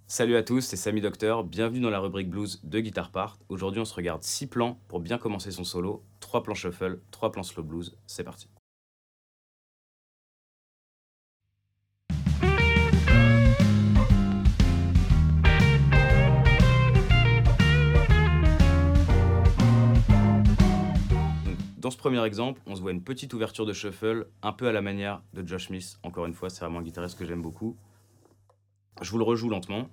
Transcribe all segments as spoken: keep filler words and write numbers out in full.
Salut à tous, c'est Samy Docteur, bienvenue dans la rubrique blues de Guitar Part. Aujourd'hui on se regarde six plans pour bien commencer son solo, trois plans shuffle, trois plans slow blues, c'est parti. Donc, dans ce premier exemple, on se voit une petite ouverture de shuffle, un peu à la manière de Josh Smith, encore une fois c'est vraiment un guitariste que j'aime beaucoup. Je vous le rejoue lentement.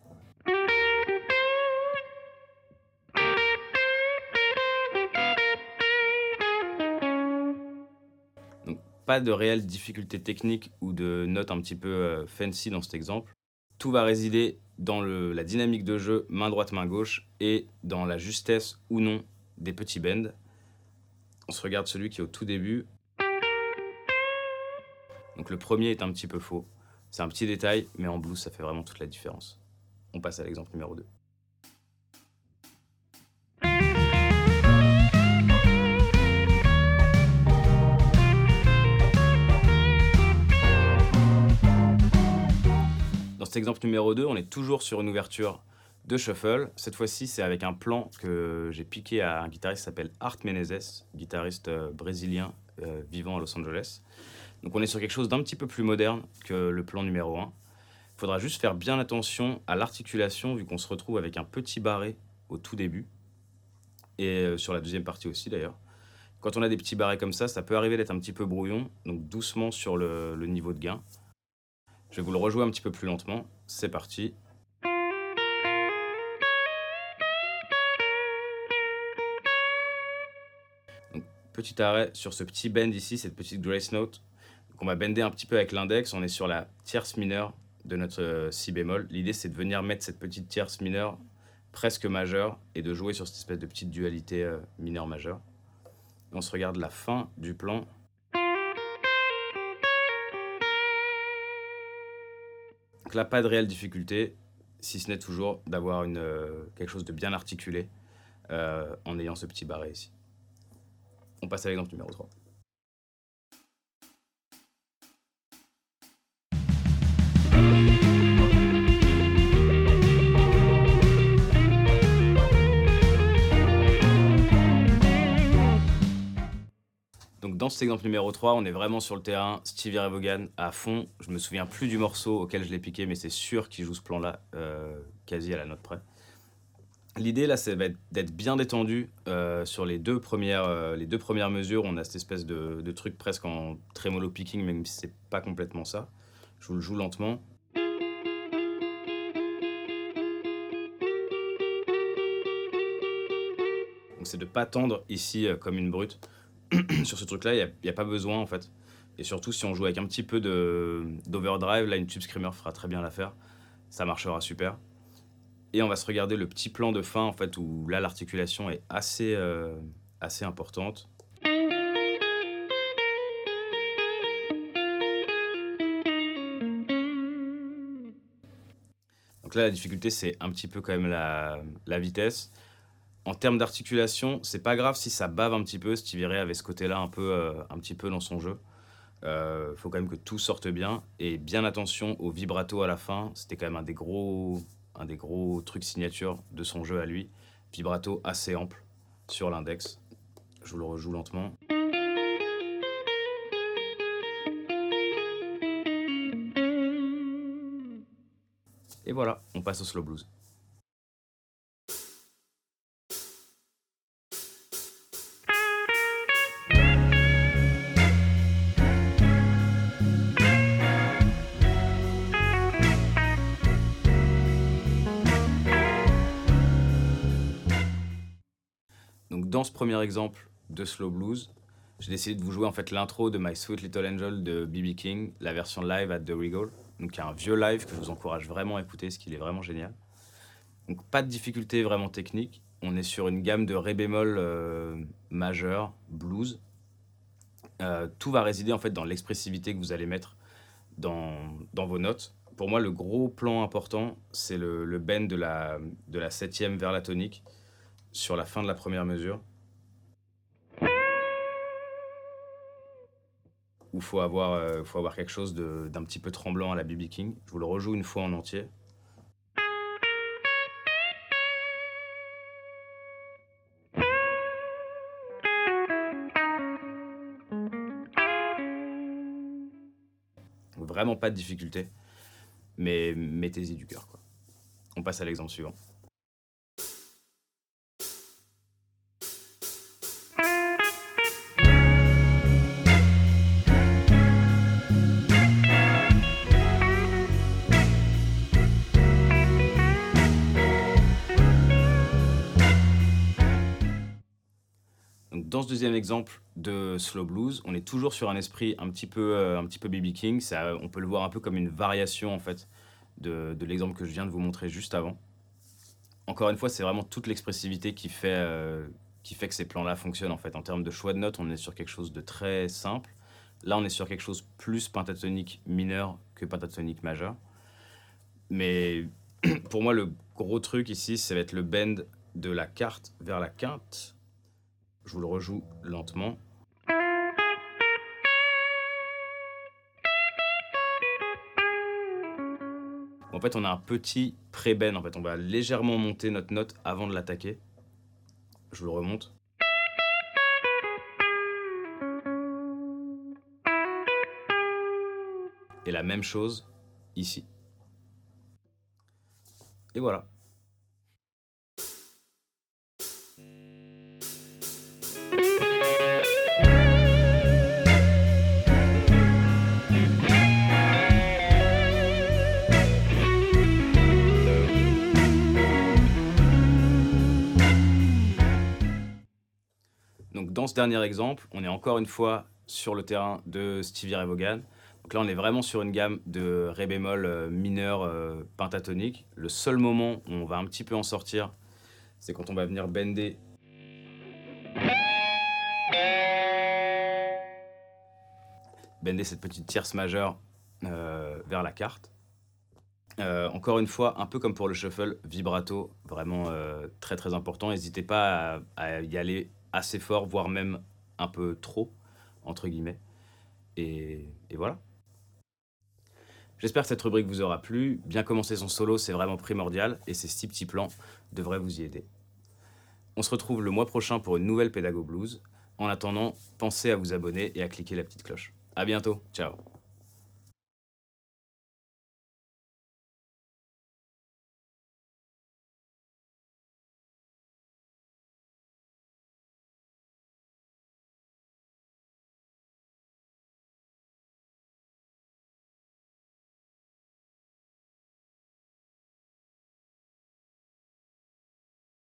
Donc, pas de réelle difficulté technique ou de notes un petit peu euh, fancy dans cet exemple. Tout va résider dans le, la dynamique de jeu main droite, main gauche et dans la justesse ou non des petits bends. On se regarde celui qui est au tout début. Donc le premier est un petit peu faux. C'est un petit détail, mais en blues, ça fait vraiment toute la différence. On passe à l'exemple numéro deux. Dans cet exemple numéro deux, on est toujours sur une ouverture de shuffle. Cette fois-ci, c'est avec un plan que j'ai piqué à un guitariste qui s'appelle Art Menezes, guitariste euh, brésilien euh, vivant à Los Angeles. Donc on est sur quelque chose d'un petit peu plus moderne que le plan numéro un. Il faudra juste faire bien attention à l'articulation vu qu'on se retrouve avec un petit barré au tout début et euh, sur la deuxième partie aussi d'ailleurs. Quand on a des petits barrés comme ça, ça peut arriver d'être un petit peu brouillon, donc doucement sur le, le niveau de gain. Je vais vous le rejouer un petit peu plus lentement. C'est parti. Donc, petit arrêt sur ce petit bend ici, cette petite grace note. Donc, on va bender un petit peu avec l'index. On est sur la tierce mineure de notre euh, si bémol. L'idée, c'est de venir mettre cette petite tierce mineure presque majeure et de jouer sur cette espèce de petite dualité euh, mineure-majeure. On se regarde la fin du plan. Donc là, pas de réelle difficulté, si ce n'est toujours d'avoir une, euh, quelque chose de bien articulé euh, en ayant ce petit barré ici. On passe à l'exemple numéro trois. Donc dans cet exemple numéro trois, on est vraiment sur le terrain, Stevie Ray Vaughan à fond. Je me souviens plus du morceau auquel je l'ai piqué, mais c'est sûr qu'il joue ce plan-là euh, quasi à la note près. L'idée là, c'est d'être bien détendu euh, sur les deux, premières, euh, les deux premières mesures. On a cette espèce de, de truc presque en tremolo picking, même si c'est pas complètement ça. Je vous le joue lentement. Donc c'est de pas tendre ici euh, comme une brute. Sur ce truc-là, il n'y a, a pas besoin en fait. Et surtout, si on joue avec un petit peu d'overdrive, là, une tube screamer fera très bien l'affaire. Ça marchera super. Et on va se regarder le petit plan de fin, en fait, où là, l'articulation est assez, euh, assez importante. Donc là, la difficulté, c'est un petit peu quand même la, la vitesse. En termes d'articulation, c'est pas grave si ça bave un petit peu. Stevie Ray avait ce côté-là un, peu, euh, un petit peu dans son jeu. Il euh, faut quand même que tout sorte bien. Et bien attention au vibrato à la fin. C'était quand même un des gros, un des gros trucs signature de son jeu à lui. Vibrato assez ample sur l'index. Je vous le rejoue lentement. Et voilà, on passe au slow blues. Donc dans ce premier exemple de slow blues, j'ai décidé de vous jouer en fait l'intro de My Sweet Little Angel de B B King, la version live at The Regal. Donc il y a un vieux live que je vous encourage vraiment à écouter, parce qu'il est vraiment génial. Donc pas de difficulté vraiment technique. On est sur une gamme de ré bémol euh, majeur, blues. Euh, tout va résider en fait dans l'expressivité que vous allez mettre dans, dans vos notes. Pour moi, le gros plan important, c'est le, le bend de la, de la septième vers la tonique sur la fin de la première mesure. Où il faut avoir, euh, faut avoir quelque chose d'un petit peu tremblant à la B B King. Je vous le rejoue une fois en entier. vraiment pas de difficulté, mais mettez-y du cœur, quoi. On passe à l'exemple suivant. Donc, dans ce deuxième exemple de slow blues, on est toujours sur un esprit un petit peu, euh, un petit peu B B King. Ça, on peut le voir un peu comme une variation en fait de, de l'exemple que je viens de vous montrer juste avant. Encore une fois, c'est vraiment toute l'expressivité qui fait, euh, qui fait que ces plans-là fonctionnent en fait. En termes de choix de notes, on est sur quelque chose de très simple. Là, on est sur quelque chose plus pentatonique mineur que pentatonique majeur. Mais pour moi, le gros truc ici, ça va être le bend de la quarte vers la quinte. Je vous le rejoue lentement. En fait, on a un petit pré-bend. En fait, on va légèrement monter notre note avant de l'attaquer. Je vous le remonte. Et la même chose ici. Et voilà. Donc dans ce dernier exemple, on est encore une fois sur le terrain de Stevie Ray Vaughan. Donc là, on est vraiment sur une gamme de ré bémol euh, mineur euh, pentatonique. Le seul moment où on va un petit peu en sortir, c'est quand on va venir bender bender cette petite tierce majeure euh, vers la quarte. Euh, encore une fois, un peu comme pour le shuffle, vibrato, vraiment euh, très très important. N'hésitez pas à, à y aller assez fort, voire même un peu trop, entre guillemets. Et, et voilà. J'espère que cette rubrique vous aura plu. Bien commencer son solo, c'est vraiment primordial, et ces six petits plans devraient vous y aider. On se retrouve le mois prochain pour une nouvelle Pédago Blues. En attendant, pensez à vous abonner et à cliquer la petite cloche. À bientôt, ciao.